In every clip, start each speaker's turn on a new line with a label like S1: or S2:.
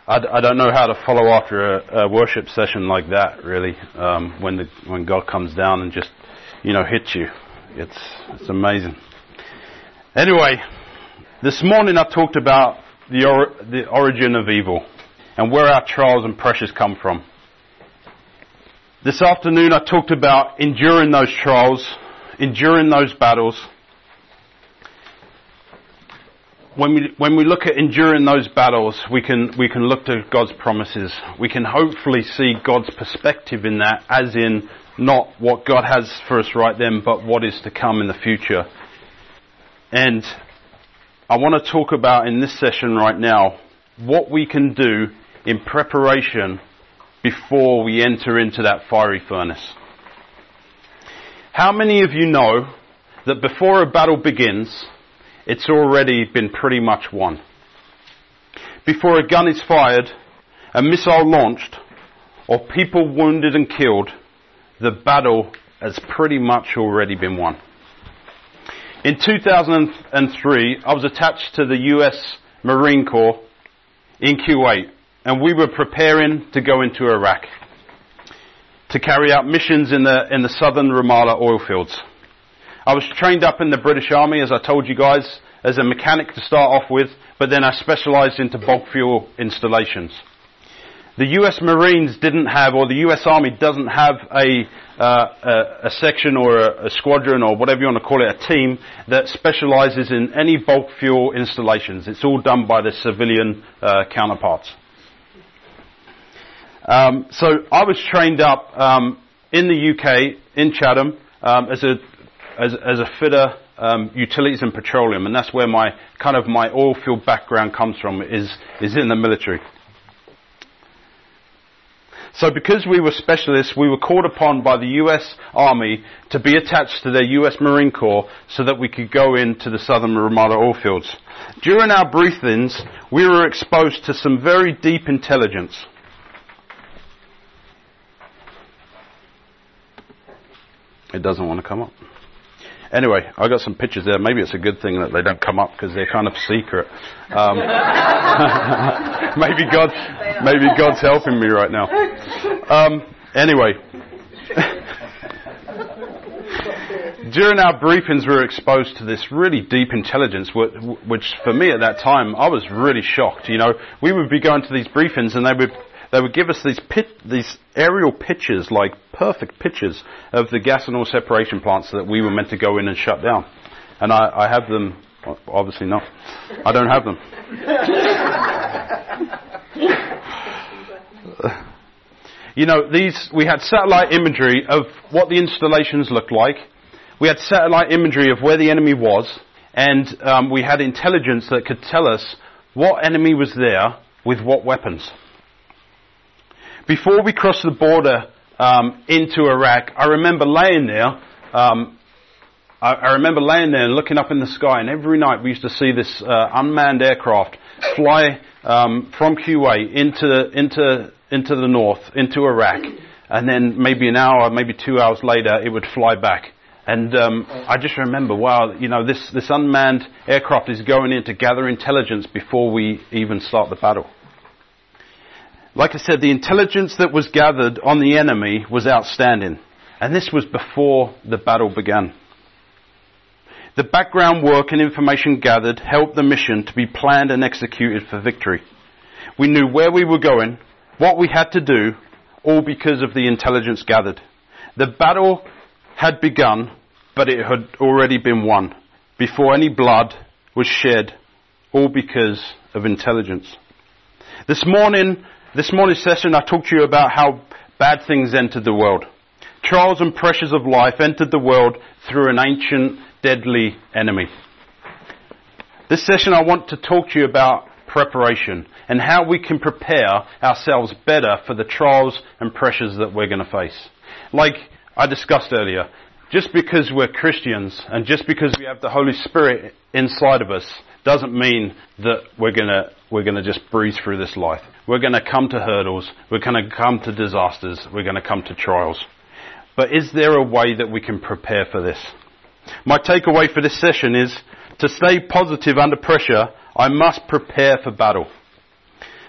S1: I don't know how to follow after a worship session like that, really, when God comes down and just, hits you. It's amazing. Anyway, this morning I talked about the origin of evil and where our trials and pressures come from. This afternoon I talked about enduring those trials, enduring those battles. When we look at enduring those battles, we can look to God's promises. We can hopefully see God's perspective in that, as in not what God has for us right then, but what is to come in the future. And I want to talk about in this session right now what we can do in preparation before we enter into that fiery furnace. How many of you know that before a battle begins, it's already been pretty much won? Before a gun is fired, a missile launched, or people wounded and killed, the battle has pretty much already been won. In 2003, I was attached to the US Marine Corps in Kuwait, and we were preparing to go into Iraq to carry out missions in the southern Ramallah oil fields. I was trained up in the British Army, as I told you guys, as a mechanic to start off with, but then I specialised into bulk fuel installations. The US Marines didn't have, or the US Army doesn't have a section or a squadron or whatever you want to call it, a team that specialises in any bulk fuel installations. It's all done by the civilian counterparts. So I was trained up in the UK, in Chatham, as a fitter, utilities and petroleum, and that's where my oil field background comes from, is in the military. So because we were specialists, we were called upon by the US Army to be attached to their US Marine Corps so that we could go into the southern Ramallah oil fields. During our briefings, we were exposed to some very deep intelligence. It doesn't want to come up. Anyway, I got some pictures there. Maybe it's a good thing that they don't come up because they're kind of secret. Maybe God's helping me right now. Anyway, during our briefings, we were exposed to this really deep intelligence, which for me at that time, I was really shocked. We would be going to these briefings and they would give us these aerial pictures, like perfect pictures of the gas and oil separation plants that we were meant to go in and shut down. And I have them, obviously not. I don't have them. We had satellite imagery of what the installations looked like. We had satellite imagery of where the enemy was, and we had intelligence that could tell us what enemy was there with what weapons. Before we crossed the border into Iraq, I remember laying there. I remember laying there and looking up in the sky, and every night we used to see this unmanned aircraft fly from Kuwait into the north, into Iraq, and then maybe an hour, maybe 2 hours later, it would fly back. And I just remember, wow, this unmanned aircraft is going in to gather intelligence before we even start the battle. Like I said, the intelligence that was gathered on the enemy was outstanding. And this was before the battle began. The background work and information gathered helped the mission to be planned and executed for victory. We knew where we were going, what we had to do, all because of the intelligence gathered. The battle had begun, but it had already been won before any blood was shed, all because of intelligence. This morning's session, I talked to you about how bad things entered the world. Trials and pressures of life entered the world through an ancient, deadly enemy. This session, I want to talk to you about preparation and how we can prepare ourselves better for the trials and pressures that we're going to face. Like I discussed earlier, just because we're Christians and just because we have the Holy Spirit inside of us doesn't mean that we're going to just breeze through this life. We're going to come to hurdles. We're going to come to disasters. We're going to come to trials. But is there a way that we can prepare for this? My takeaway for this session is, to stay positive under pressure, I must prepare for battle.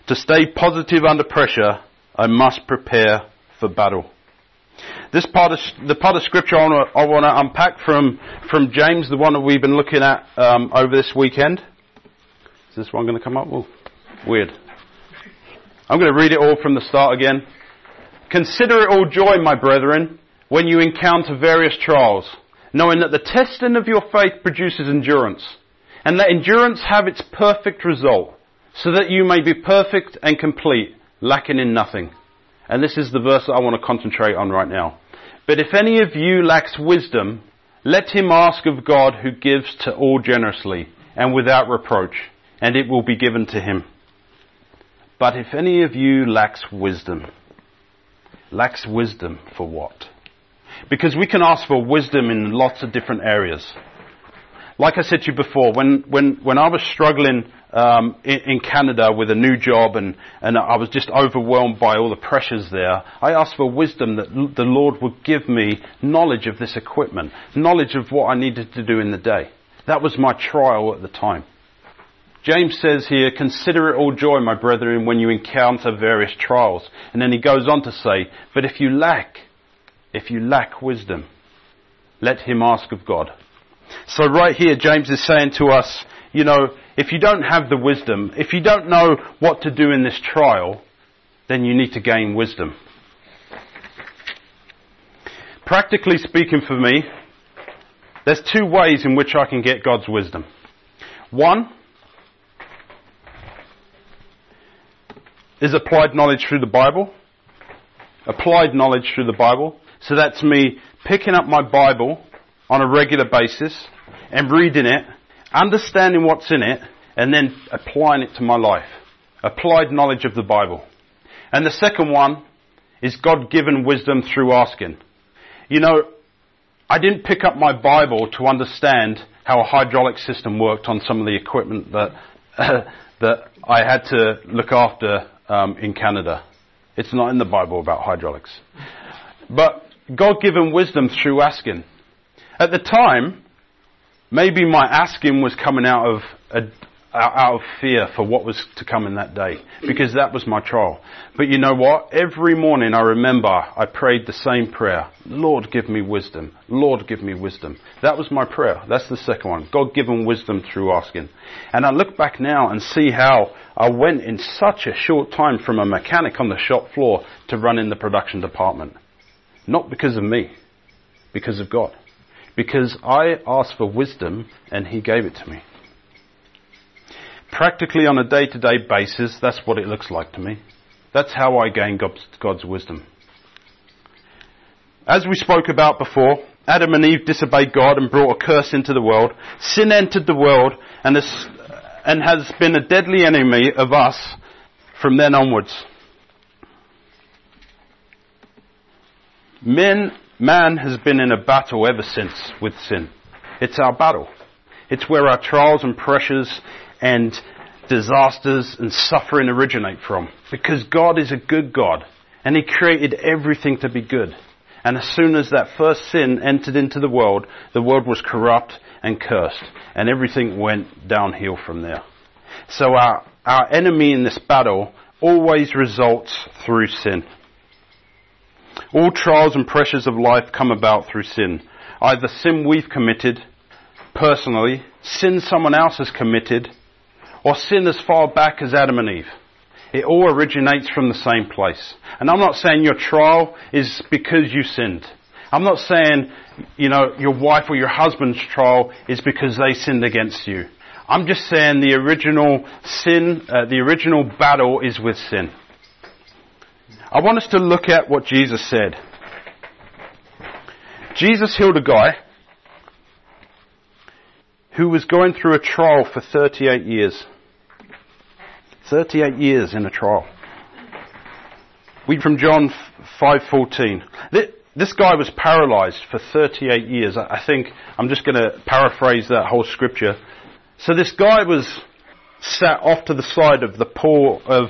S1: To stay positive under pressure, I must prepare for battle. The part of scripture I want to unpack from James, the one that we've been looking at over this weekend. Is this one going to come up? Oh, weird. I'm going to read it all from the start again. Consider it all joy, my brethren, when you encounter various trials, knowing that the testing of your faith produces endurance, and let endurance have its perfect result, so that you may be perfect and complete, lacking in nothing. And this is the verse that I want to concentrate on right now. But if any of you lacks wisdom, let him ask of God, who gives to all generously and without reproach, and it will be given to him. But if any of you lacks wisdom for what? Because we can ask for wisdom in lots of different areas. Like I said to you before, when I was struggling in Canada with a new job and I was just overwhelmed by all the pressures there, I asked for wisdom that the Lord would give me knowledge of this equipment, knowledge of what I needed to do in the day. That was my trial at the time. James says here, consider it all joy, my brethren, when you encounter various trials. And then he goes on to say, but if you lack wisdom, let him ask of God. So right here, James is saying to us, if you don't have the wisdom, if you don't know what to do in this trial, then you need to gain wisdom. Practically speaking for me, there's two ways in which I can get God's wisdom. One is applied knowledge through the Bible. Applied knowledge through the Bible. So that's me picking up my Bible on a regular basis and reading it, understanding what's in it, and then applying it to my life. Applied knowledge of the Bible. And the second one is God-given wisdom through asking. I didn't pick up my Bible to understand how a hydraulic system worked on some of the equipment that I had to look after in Canada. It's not in the Bible about hydraulics. But God-given wisdom through asking. At the time, maybe my asking was coming out of fear for what was to come in that day, because that was my trial. But you know what? Every morning I remember I prayed the same prayer. Lord, give me wisdom. Lord, give me wisdom. That was my prayer. That's the second one. God-given wisdom through asking. And I look back now and see how I went in such a short time from a mechanic on the shop floor to running the production department. Not because of me, because of God. Because I asked for wisdom and he gave it to me. Practically on a day-to-day basis, that's what it looks like to me. That's how I gain God's wisdom. As we spoke about before, Adam and Eve disobeyed God and brought a curse into the world. Sin entered the world and has been a deadly enemy of us from then onwards. Man has been in a battle ever since with sin. It's our battle. It's where our trials and pressures and disasters and suffering originate from. Because God is a good God and he created everything to be good. And as soon as that first sin entered into the world was corrupt and cursed. And everything went downhill from there. So our enemy in this battle always results through sin. All trials and pressures of life come about through sin. Either sin we've committed personally, sin someone else has committed, or sin as far back as Adam and Eve. It all originates from the same place. And I'm not saying your trial is because you sinned. I'm not saying, your wife or your husband's trial is because they sinned against you. I'm just saying the original sin, the original battle is with sin. I want us to look at what Jesus said. Jesus healed a guy who was going through a trial for 38 years. 38 years in a trial. Read from John 5:14. This guy was paralyzed for 38 years. I think I'm just going to paraphrase that whole scripture. So this guy was sat off to the side of the pool of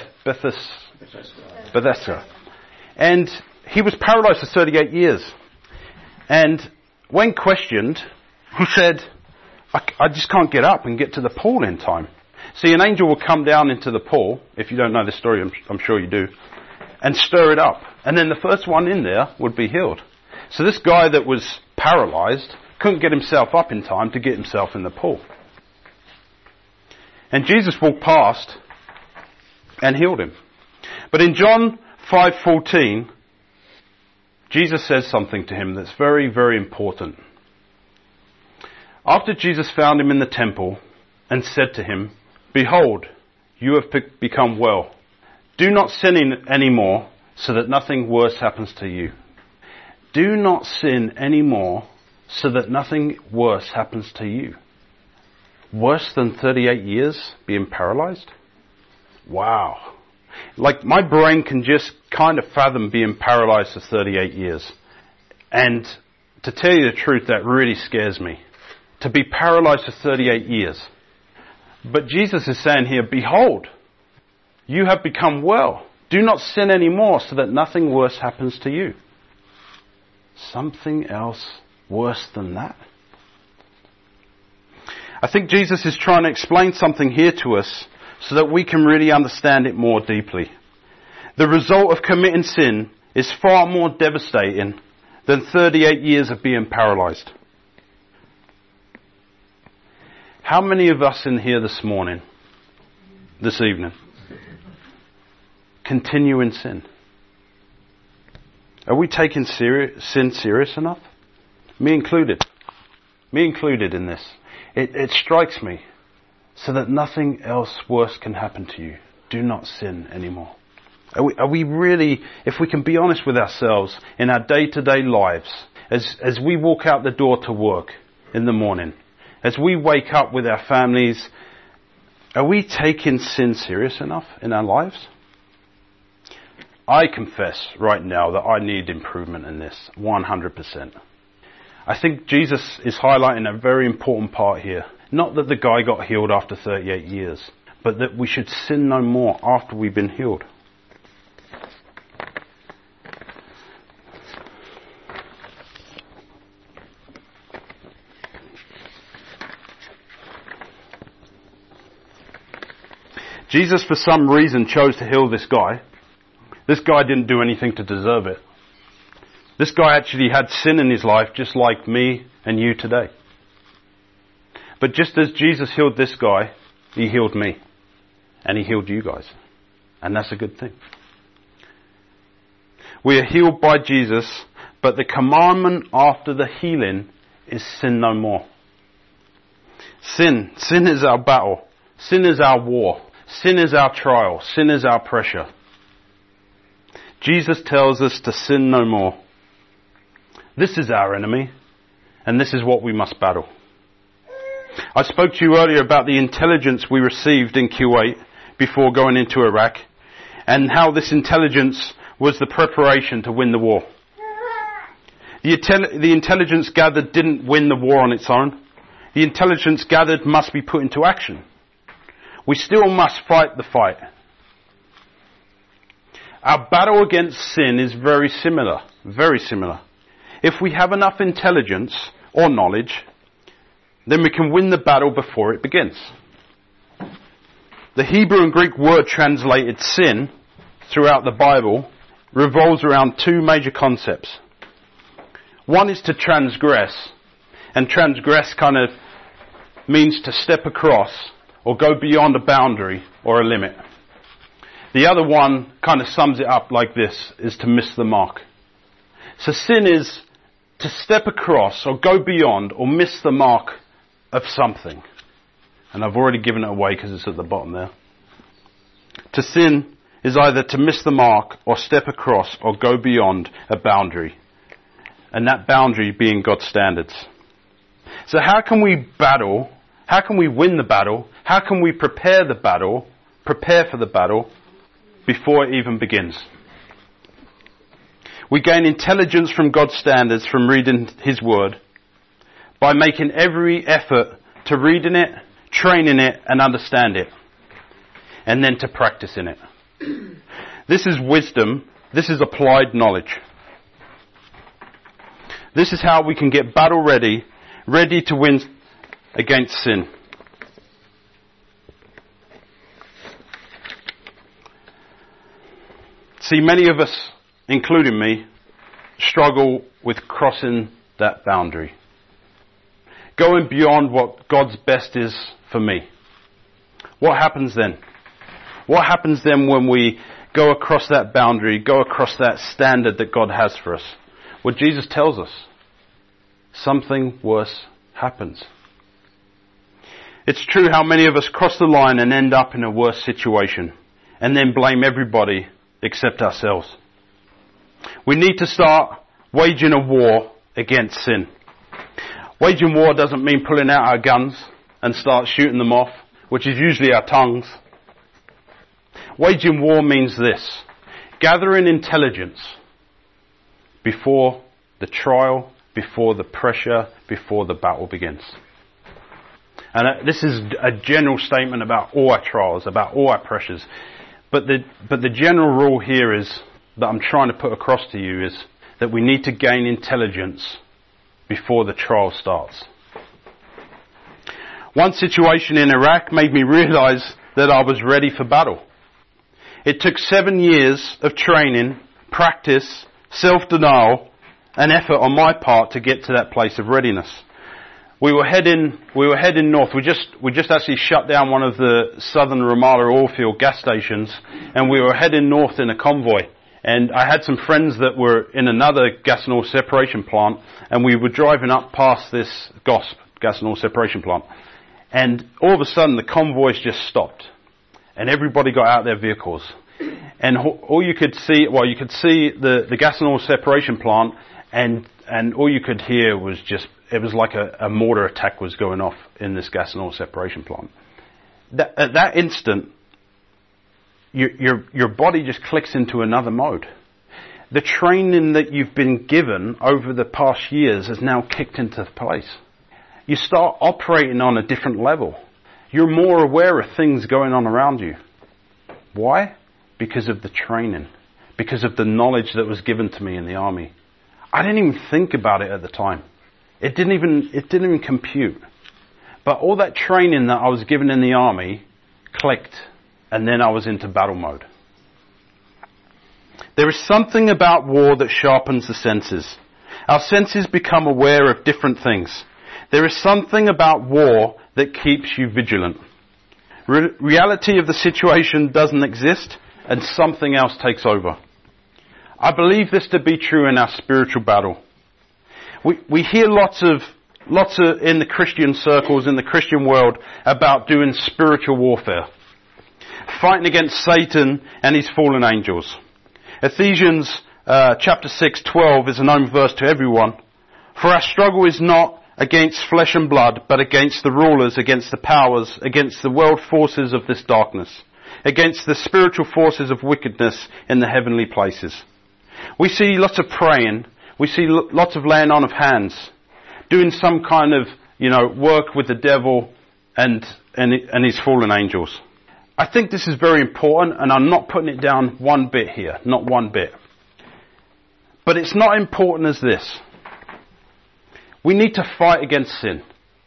S1: Bethesda. And he was paralyzed for 38 years. And when questioned, he said, I just can't get up and get to the pool in time. See, an angel will come down into the pool, if you don't know this story, I'm sure you do, and stir it up. And then the first one in there would be healed. So this guy that was paralyzed couldn't get himself up in time to get himself in the pool. And Jesus walked past and healed him. But in John 5:14, Jesus says something to him that's very, very important. After Jesus found him in the temple and said to him, "Behold, you have become well. Do not sin anymore so that nothing worse happens to you." Do not sin anymore so that nothing worse happens to you. Worse than 38 years being paralyzed? Wow. Like, my brain can just kind of fathom being paralyzed for 38 years. And to tell you the truth, that really scares me. To be paralyzed for 38 years. But Jesus is saying here, "Behold, you have become well. Do not sin anymore so that nothing worse happens to you." Something else worse than that? I think Jesus is trying to explain something here to us so that we can really understand it more deeply. The result of committing sin is far more devastating than 38 years of being paralyzed. How many of us in here this evening, continue in sin? Are we taking sin serious enough? Me included in this. It strikes me, so that nothing else worse can happen to you. Do not sin anymore. Are we really, if we can be honest with ourselves in our day-to-day lives, as we walk out the door to work in the morning, as we wake up with our families, are we taking sin serious enough in our lives? I confess right now that I need improvement in this, 100%. I think Jesus is highlighting a very important part here. Not that the guy got healed after 38 years, but that we should sin no more after we've been healed. Jesus, for some reason, chose to heal this guy. This guy didn't do anything to deserve it. This guy actually had sin in his life, just like me and you today. But just as Jesus healed this guy, he healed me. And he healed you guys. And that's a good thing. We are healed by Jesus, but the commandment after the healing is sin no more. Sin is our battle. Sin is our war. Sin is our trial. Sin is our pressure. Jesus tells us to sin no more. This is our enemy, and this is what we must battle. I spoke to you earlier about the intelligence we received in Kuwait before going into Iraq, and how this intelligence was the preparation to win the war. The intelligence gathered didn't win the war on its own. The intelligence gathered must be put into action. We still must fight the fight. Our battle against sin is very similar. Very similar. If we have enough intelligence or knowledge, then we can win the battle before it begins. The Hebrew and Greek word translated sin throughout the Bible revolves around two major concepts. One is to transgress, and transgress kind of means to step across or go beyond a boundary or a limit. The other one kind of sums it up like this, is to miss the mark. So sin is to step across or go beyond or miss the mark of something. And I've already given it away because it's at the bottom there. To sin is either to miss the mark or step across or go beyond a boundary. And that boundary being God's standards. So how can we battle? How can we win the battle? How can we prepare for the battle before it even begins? We gain intelligence from God's standards from reading His Word by making every effort to read in it, train in it, and understand it. And then to practice in it. This is wisdom. This is applied knowledge. This is how we can get battle ready to win against sin. See, many of us, including me, struggle with crossing that boundary. Going beyond what God's best is for me. What happens then? What happens then when we go across that boundary, go across that standard that God has for us? Well, Jesus tells us something worse happens. It's true how many of us cross the line and end up in a worse situation and then blame everybody except ourselves. We need to start waging a war against sin. Waging war doesn't mean pulling out our guns and start shooting them off, which is usually our tongues. Waging war means this: gathering intelligence before the trial, before the pressure, before the battle begins. And this is a general statement about all our trials, about all our pressures. But the general rule here is, that I'm trying to put across to you, is that we need to gain intelligence before the trial starts. One situation in Iraq made me realize that I was ready for battle. It took 7 years of training, practice, self-denial, and effort on my part to get to that place of readiness. We were heading north. We just actually shut down one of the southern Ramallah oilfield gas stations, and we were heading north in a convoy. And I had some friends that were in another gas and oil separation plant, and we were driving up past this GOSP, gas and oil separation plant. And all of a sudden the convoys just stopped, and everybody got out of their vehicles. And all you could see, you could see the gas and oil separation plant, and all you could hear was just, it was like a mortar attack was going off in this gas and oil separation plant. At that instant, your body just clicks into another mode. The training that you've been given over the past years has now kicked into place. You start operating on a different level. You're more aware of things going on around you. Why? Because of the training. Because of the knowledge that was given to me in the army. I didn't even think about it at the time. It didn't even compute. But all that training that I was given in the army clicked, and then I was into battle mode. There is something about war that sharpens the senses. Our senses become aware of different things. There is something about war that keeps you vigilant. Reality of the situation doesn't exist, and something else takes over. I believe this to be true in our spiritual battle. We hear lots of in the Christian circles, in the Christian world, about doing spiritual warfare. Fighting against Satan and his fallen angels. Ephesians chapter 6:12 is a known verse to everyone. For our struggle is not against flesh and blood, but against the rulers, against the powers, against the world forces of this darkness, against the spiritual forces of wickedness in the heavenly places. We see lots of praying. We see lots of laying on of hands, doing some kind of, work with the devil and his fallen angels. I think this is very important, and I'm not putting it down one bit here, not one bit. But it's not important as this. We need to fight against sin.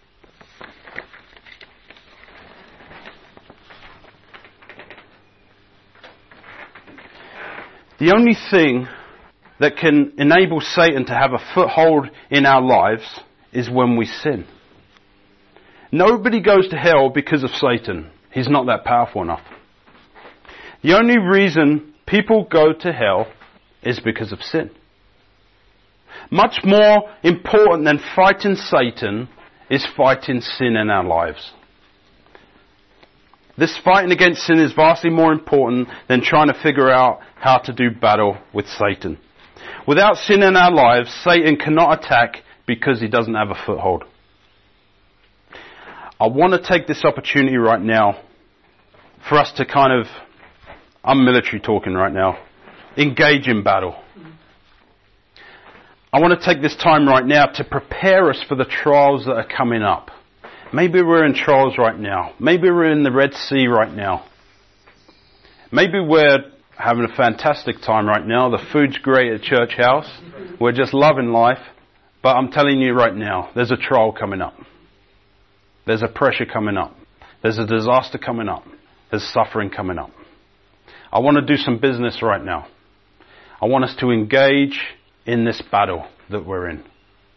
S1: The only thing that can enable Satan to have a foothold in our lives is when we sin. Nobody goes to hell because of Satan. He's not that powerful enough. The only reason people go to hell is because of sin. Much more important than fighting Satan is fighting sin in our lives. This fighting against sin is vastly more important than trying to figure out how to do battle with Satan. Without sin in our lives, Satan cannot attack because he doesn't have a foothold. I want to take this opportunity right now for us to I'm military talking right now, engage in battle. I want to take this time right now to prepare us for the trials that are coming up. Maybe we're in trials right now. Maybe we're in the Red Sea right now. Maybe we're having a fantastic time right now. The food's great at Church House. We're just loving life. But I'm telling you right now, there's a trial coming up. There's a pressure coming up. There's a disaster coming up. There's suffering coming up. I want to do some business right now. I want us to engage in this battle that we're in.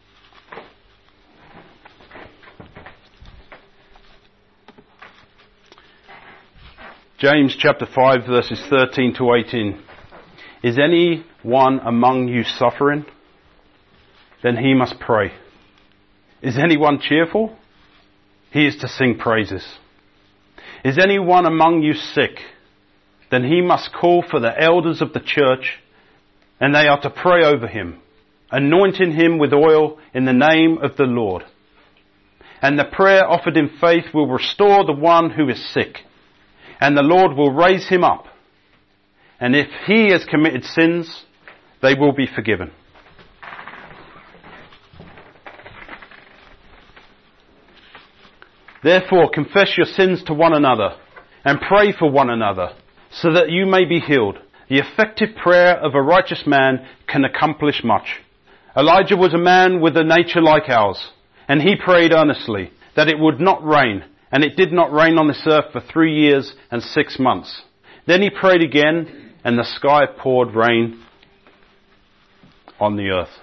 S1: James chapter 5 verses 13 to 18. Is anyone among you suffering? Then he must pray. Is anyone cheerful? He is to sing praises. Is anyone among you sick? Then he must call for the elders of the church, and they are to pray over him, anointing him with oil in the name of the Lord. And the prayer offered in faith will restore the one who is sick, and the Lord will raise him up. And if he has committed sins, they will be forgiven. Therefore, confess your sins to one another and pray for one another so that you may be healed. The effective prayer of a righteous man can accomplish much. Elijah was a man with a nature like ours, and he prayed earnestly that it would not rain, and it did not rain on this earth for 3 years and 6 months. Then he prayed again, and the sky poured rain on the earth.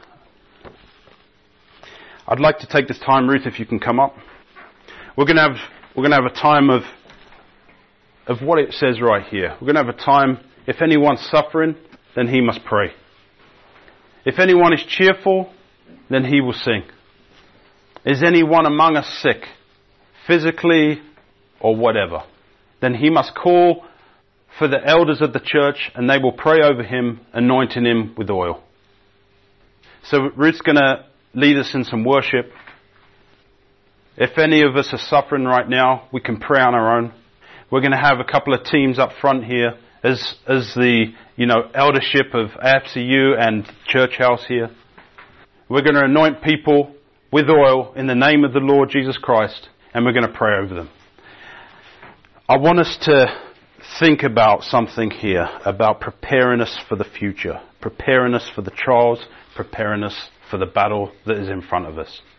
S1: I'd like to take this time, Ruth, if you can come up. We're going to have a time of what it says right here. We're going to have a time, if anyone's suffering, then he must pray. If anyone is cheerful, then he will sing. Is anyone among us sick, physically or whatever? Then he must call for the elders of the church, and they will pray over him, anointing him with oil. So Ruth's going to lead us in some worship. If any of us are suffering right now, we can pray on our own. We're going to have a couple of teams up front here as the, eldership of AFCU and Church House here. We're going to anoint people with oil in the name of the Lord Jesus Christ, and we're going to pray over them. I want us to think about something here, about preparing us for the future, preparing us for the trials, preparing us for the battle that is in front of us.